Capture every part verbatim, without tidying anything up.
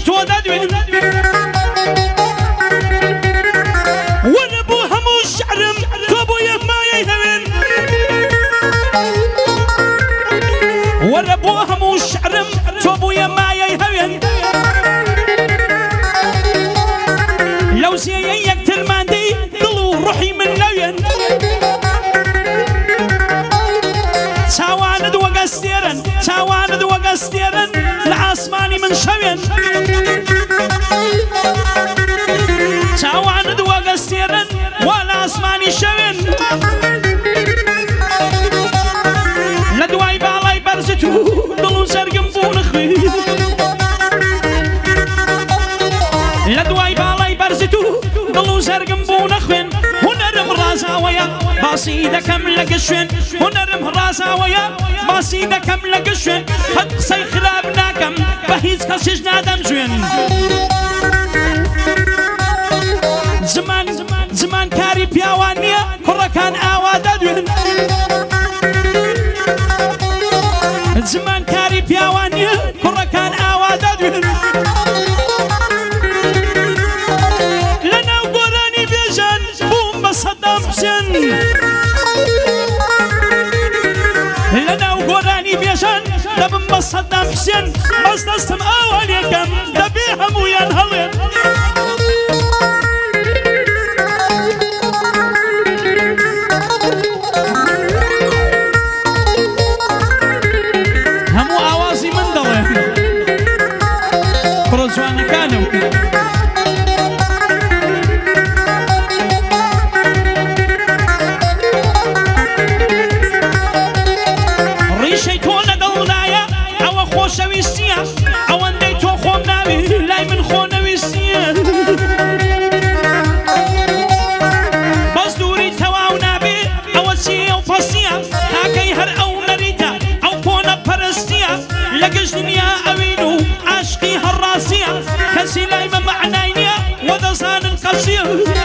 تو دادوين ونبو همو شعرم كوبو يما يهوين ونبو همو شعرم كوبو يما يهوين لو زي يقتل ماندي ضلو روحي من لوين تاواند وقستيرن تاواند وقستيرن العاصماني من شوين تاواند وقستيرن والعاصماني شوين لدواي بالاي برزتو ضلو زرقم بونخوي لدواي بالاي برزتو ضلو زرقم بونخوين هنرم رازاويا باسيدة كم لقشوين هنرم رازاويا باسيدة كم لقشوين حق سي خرابنا كم بهيز كسج نادم زوين زمان زمان كاري بياوانيا كركان آوادا دوين زمان كاري بياوانيا كركان آوادا دوين لنا وقراني بيجان بوم بصدام حسين لنا وقراني بيجان دبم بصدام حسين بس نستم أوليكم دبيهم وينهلين همو آوازي من دلين خرجوانا كانوا ريشي تونا دلنايا او خوشويستيا او اندي تو خوم ناوي لاي من خونويستيا بس دوري تواو نابي او سي او فاسيا هاكي هر او نريتا او كونا برستيا لقش دنيا اوينو عاشقي هالراسيا كسي لاي من معناينيا ودزان القصير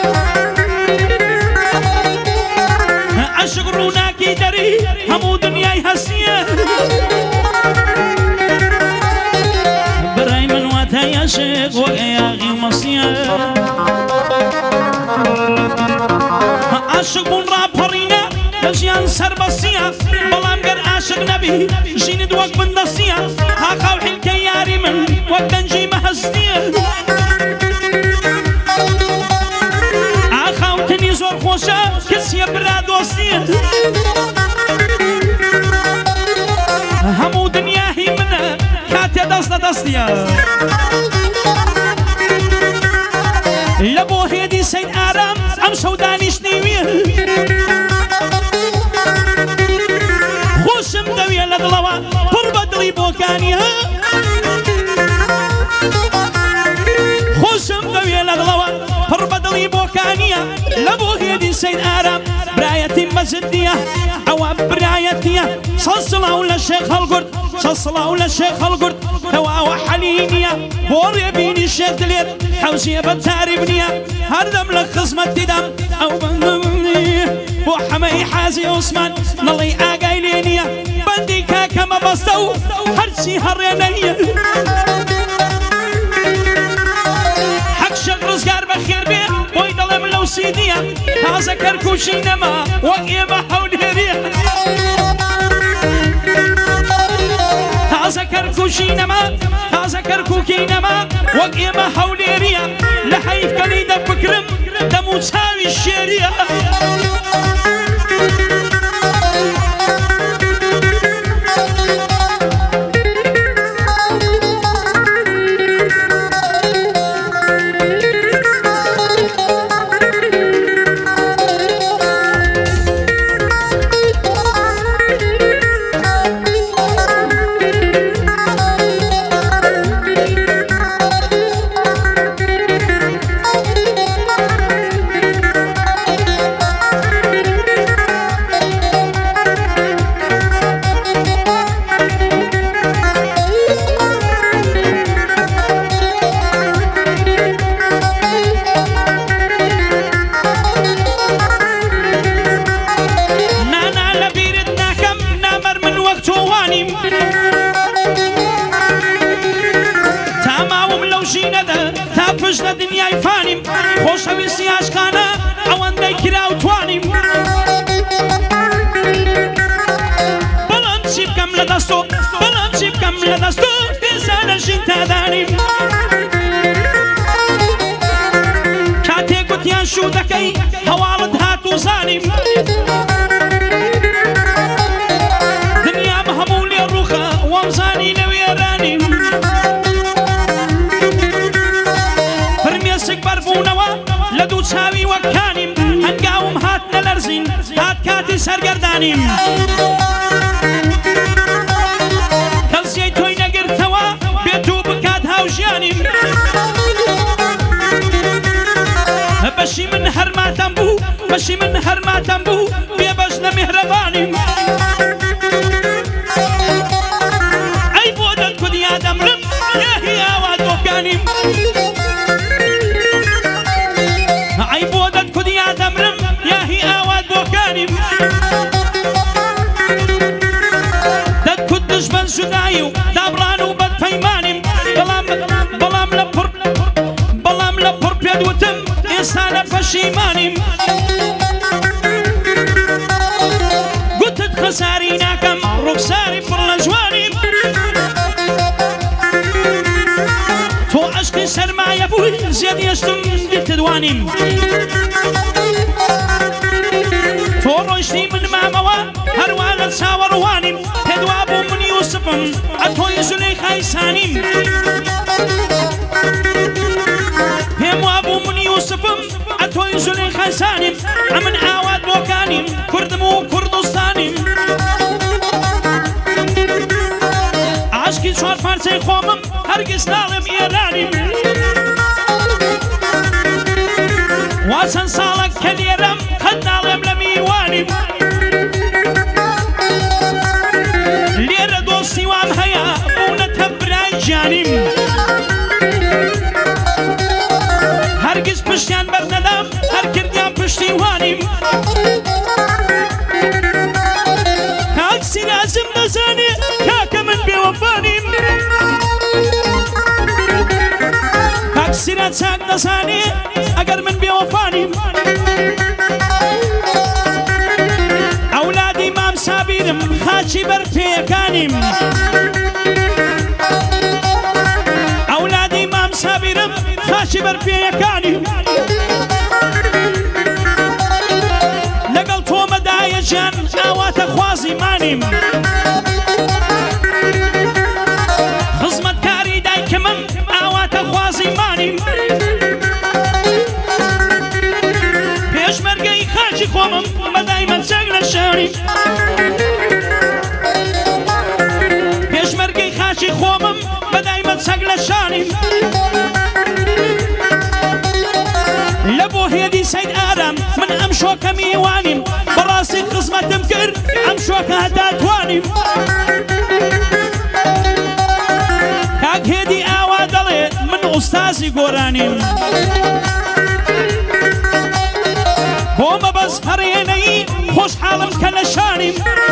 عشق روناكي دري همو دنياي هسيا براي من واتا يشق وياغي مصيا عشق بون رابرينا لجيان سربسيا بلام قر عاشق نبي جين دوق بندسيا هاقاو حلكي ياري من وقتنجي مهستيا عاقاو تني زور خوشا كسيا برا دوستيا همو دنيا هي منا كاتيا دست دستيا لبو هيدي سيد آرام ام شودانيش نيوية خوشم دوية لدلوا بربدلي بوكانيها خوشم دوية لدلوا بربدلي بوكانيها لبو هيدي سيد آرام برايتي مزدية او برايتي صلصلاو للشيخ هالقرد صلصلاو للشيخ هالقرد تواو حلينيا بوري بيني الشيخ دلير حوزية بتاري بنيا هردم لك خصمة دم او بندمني بو حمي حازي عثمان نلي آقاي لينيا بندي كاكا ما بستو هرسي هرينيا حق شق رزقار بخير بيه ويدلم لو سيديا هذا كركوشي نما وقيمة حوليريا هذا كركوشي نما هذا كركوكي نما وقيمة حوليريا لحيف كليدة بكرم دمو تساوي الشيريا ژینەدە تا پشت لە دنیای فانیم خۆشەویستی عاشقانە ئەوەندەی کرا و توانیم بەڵام چی بکەم لە دەستۆ بەڵام چی بکەم لە دەستۆ ئێستا لە ژین تادانیم کاتێک گوتیان شوو دەکەی هەواڵت هات و زانیم دنیام هەموو لێ ڕووخە وەمزانی لە وێرانیم فرمێسک بەربوونەوە لە دوو چاوی وەکانیم هەنگاوم هات نەلەرزین هات کاتی سەرگەردانیم کەسیەی تۆی نەگرتەوە بێت و بکات هاوژیانیم بەشی من هەرماتەم بوو بەشی من هەرماتەم بوو بێبەش لە میهرەبانیم ئەی بۆ دەتکودیا دەمرم یاهی ئاوا دۆکانیم ئەی بۆ دەتکودیا دەمرم یاهی ئاوا دۆکانیم دەتکود دژمن شودایی و دابڕان و بەدپەیمانیم بەڵام بەڵام لە پڕ بەڵام لە پڕ پێدوتم ئێستا لە پەشیمانیم گوتت خەساری ناکەم ڕوخساری پڕ لە جوانیم تۆ عەشقی سەرمایە بووی زێد هێشتم دیتدوانیم تۆ ڕۆیشتی من مامەوە هەروە لە چاوەڕوانیم پێدوا بوو من یوسفم ئەتۆی زولەیخای سانیم پێم وابوو من یوسفم ئەتۆی زولەیخای سانیم ئەمن ئاوات بۆکانیم کوردم و کوردستانیم عاشقی چوار پارچەی خۆمم هەرگیز ناڵێم ئێرانیم وا چەند ساڵە کە لێرەم قەت ناڵێم لە میوانیم لێرە دۆستی وام هەیە بوونەتە برای گیانیم هەرگیز پشتیان بەرنەدەم هەر کردیان پشتیوانیم کاک سیرازم دەزانێ کاکە من بێوەفانیم کاک سیرا چاک دەزانێ ئەگەر من بێوەفانیم ئەولادی مام سابیرم خاچی بەرپێیەکانیم ئەولادی مام سابیرم خاچی بەرپێیەکانیم لەگەڵ تۆمەدایە گیان ئاواتە خوازی مانیم خزمەتکاری دایکمم ئاواتە خوازی مانیم پێشمەرگەی خاچی خۆمم بەدایمە چەک لە شاریم پێشمەرگەی خاچی خۆمم بەدایمە چەک لە شانیم لە بۆ هێدی سەید ئارام من ئەم شۆکە میوانیم بەڕاستی خزمەتم کرد ئەم شۆکە هەتا توانیم کاک هێدی ئاوا دەڵێ من ئوستازی گۆرانیم بۆ مەبەز هەڕێنەی خۆشحاڵم کە لە شانیم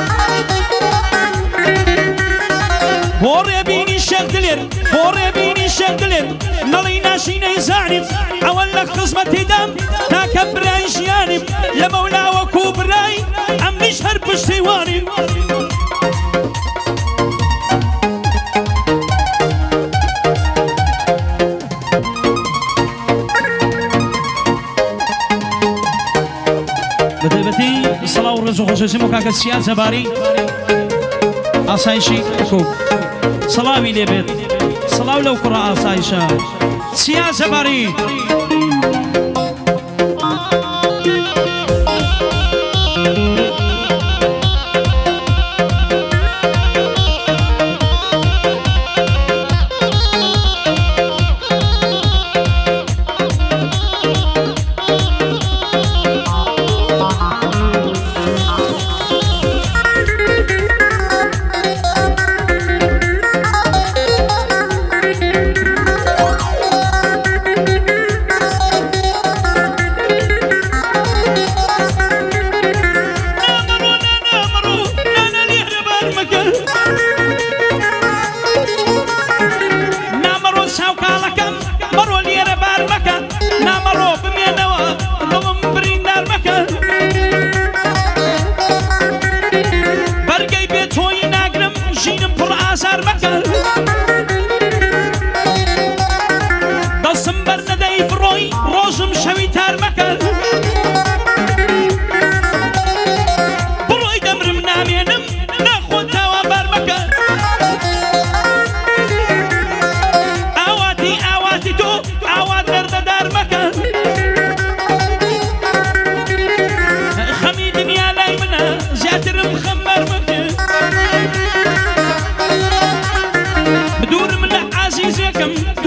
بۆ ڕێبینی شێخ دلێر بۆ ڕێبینی شێخ دلێر نەڵی ناشینەی زانیم ئەوە لە خزمەتی دەم تاکە برای ژیانیم لە مەولاوەکو برای ئەمنیش هەر پشتیوانیم بەتایبەتی سەڵاو و ڕێز و خۆشەویستیم و کاکە سیاد جەباری ئاسایشی کوک سەڵاوی لێبێت سەڵاو لەو کوڕە ئاسایشە سیاد جەباری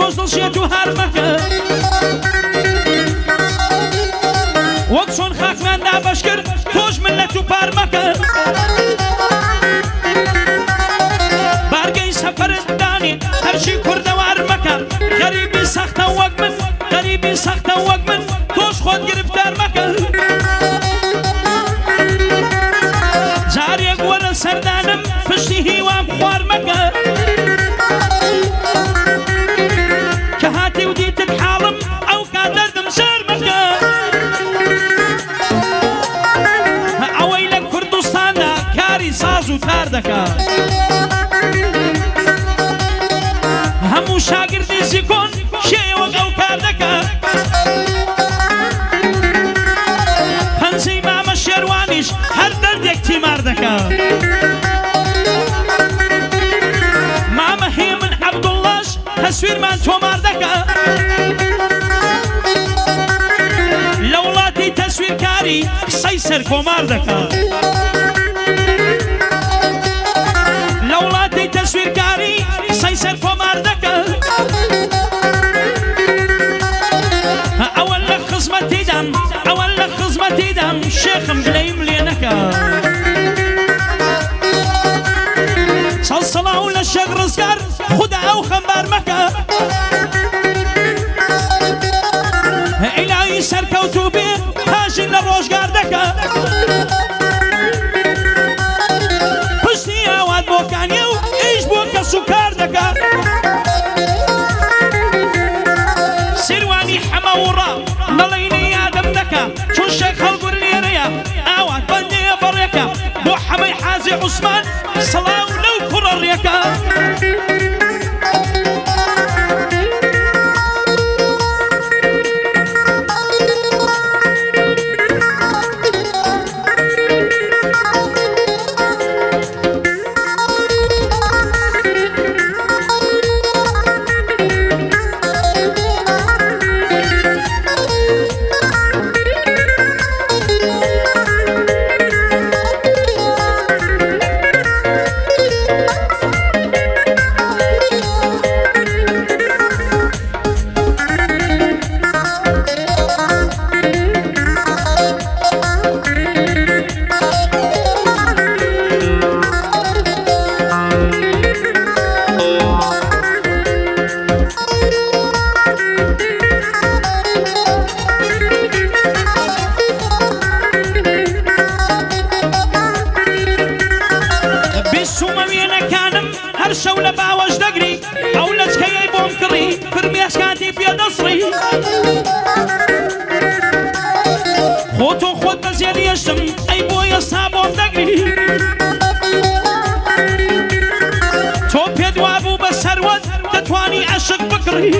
تۆش دڵشێت و هەر مەکە وەک چۆن خاکمان نابەش کرد تۆش ملەت و پار مەکە بارگەی سەفەرت دانێ هەرچی کوردەوار مەکە غەریبی سەختە وەک من غەریبی سەختە وەک من تۆش خۆت گرفتار مەکە جارێک وەرە سەردانم پشتی هیوام خوار مەکە کە هاتی و دیتت حاڵم ئەو کات دەردم شار مەکە ئەوەی لە کوردستاندا کاری ساز و تار دەکا هەموو شاگردی زیکۆن شێوەک ئەو کار دەکا پەنجەی مامە شێروانیش هەر دەردێک تیمار دەکا مامە هێمن عەبدوڵڵاش تەسویرمان تۆمار دەکا لە وڵاتی تەسویرکاری قسەی سەر کۆمار دەکا لە وڵاتی تەسویرکاری قسەی سەر کۆمار دەکا ئەوە لە خزمەتیدام ئەوە لە خزمەتیدام شێخم گلەیم لێ نەکا سەڵ سەڵاو لە شێخ ڕزگار خودا ئەو خەمبار مەکە ئیلاهی سەرکەوتوو بێ تاژی لە ڕۆژگار دەکا پشتی ئاوات بۆکانیە و ئیش بۆ کەس و کار دەکا سیروانی حەمە وڕا نەڵێنی یادم دەکا چون شێخ هەڵگور لێرەیە ئاوات بەندەیە بەڕێکە بۆ حەمەی حازی عوسمان سەڵاو لەو کوڕە ڕێکە خۆتۆ خۆت بەزێریەشتم ئەی بۆ ئێستا بۆم دەگری تۆ پێت وابوو بە سەروەت دەتوانی عەشق بکڕی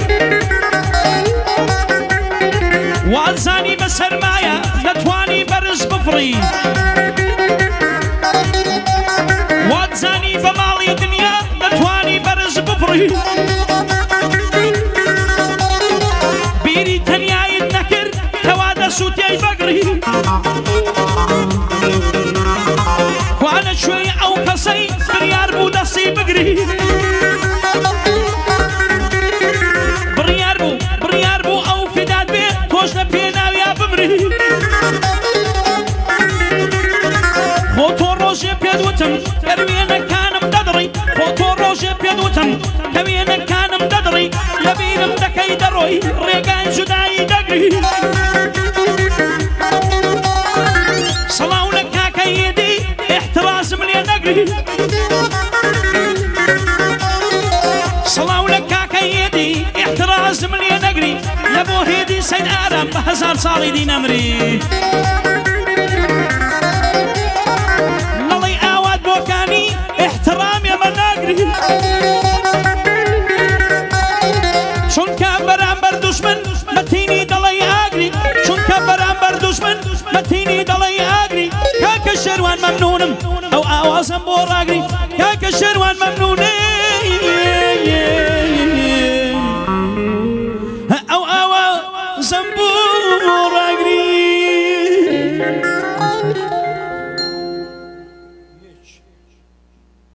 وازانی بە سەرمایە دەتوانی بەرز بفڕی وازانی بە ماڵی دنیا دەتوانی بەرز بفڕی بیری تەنیایت نەکرد کەوا دەسووتێی بەگری خوانە شوێی ئەو کەسەی بڕیار بوو دەستی بگری بڕیار بوو بڕیار بوو ئەو فدات بێ تۆش لە پێناویا بمری خۆ تۆ ڕۆژێ پێت وتم کە وێنەکانم دەدڕی خۆ تۆ ڕۆژێ پێت وتم کە وێنەکانم دەدڕی لە بیرم دەکەی دەڕۆی ڕێگای جودایی دەگری سەڵاو لە کاکەیەدی احترازم لێ نەگری سەڵاو لە کاکەیەدی احترازم لێ نەگری لە بۆ هێدی سەید ئارام بە هەزار ساڵی دی نەمری نەڵی ئاوات بۆکانی احترام ئێمە ناگری چونکە بەرامبەر دوشمن بەتینی دەڵی ئاگری چونکە بەرامبەر دوشمن بەتینی دەڵی ئاگری کاکە شێروان مەمنونم ئەو ئاوازم بۆ ڕاگری کاکە شێروان مەمنونێ ئەو ئاوازم بۆ